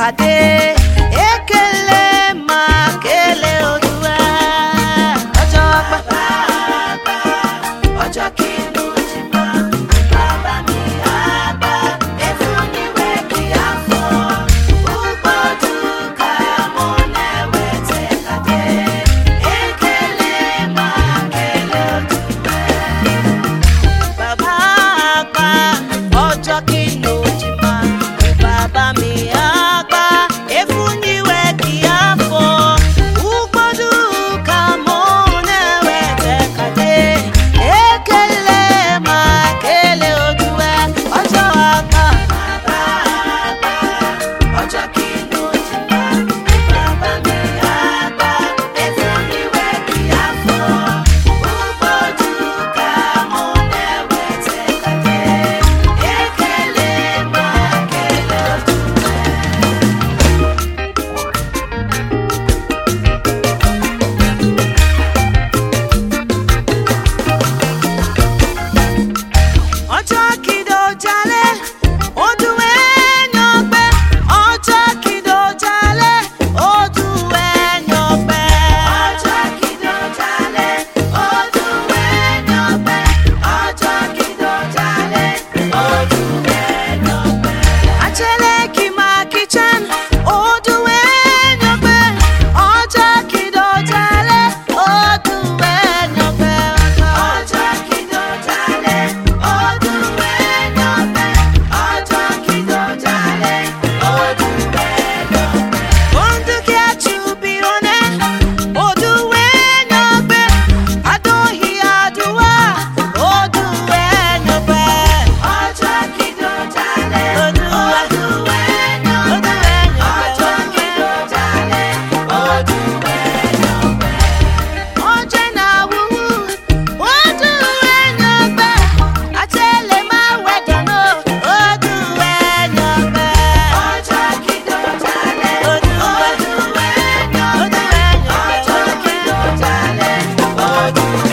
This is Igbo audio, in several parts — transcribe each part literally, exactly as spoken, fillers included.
tekade ekele ma kele Olúwa ọjọ́ bàbá ọjọ́ kinu ti ma bàbá mi àgbà efuniwe ki afọ ụgbọdụ ka mụ na-ewe tekade ekele ma kele Olúwa bàbá àgbà ọjọ́ kinu ti ma bàbá mi àgbà efuniwe ki afọ ụgbọdụ ka mụ na-ewe tekade ekele ma kele Olúwa ọjọ́ àgbà bàbá àgbà ọjọ́ kinu ti ma bàbá mi àgbà efuniwe ki afọ ụgbọdụ ka mụ na-ewe tekade ekele ma kele ọjọ́ kido jale oduwe nyogbe ọjọ́ kido jale oduwe nyogbe ọjọ́ kido jale oduwe nyogbe ọjọ́ kido jale oduwe nyogbe achele kima kitchen oduwe nyogbe ọjọ́ kido jale oduwe nyogbe ọjọ́ kido jale oduwe nyogbe ọjọ́ kido jale oduwe nyogbe onduki achubirone oduwe nyogbe adohi aduwa oduwe nyogbe ọjọ́ kido jale oduwe nyogbe ọjọ́ kido jale oduwe nyogbe oje na wuwu oduwe nyogbe achele ma wedano oduwe nyogbe ọjọ́ kido jale oduwe nyogbe ọjọ́ kido jale oduwe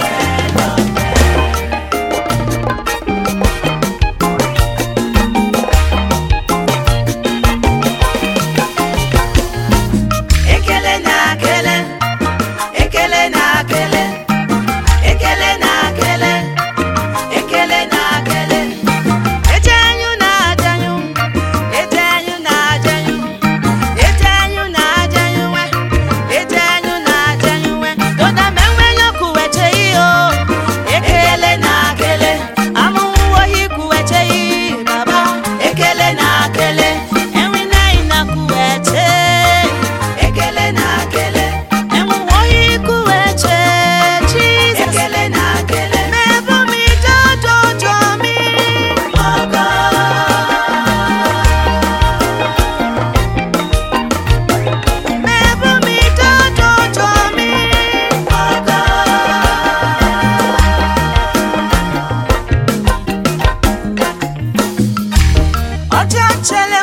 ekele na kele ekele na kele ekele na kele ekele na kele ejenyu na ajenyu ejenyu na ajenyu ejenyu na ajenyu we ejenyu na ajenyu we doda menwe yoku weche iyo ekele na kele amuwo hiku weche yi baba ekele na kele enwi na inaku weche ekele na kele enwo hiku weche Jesus ekele na kele mebu mi jojo mi ogo mebu mi jojo mi ogo ọjọ́ chele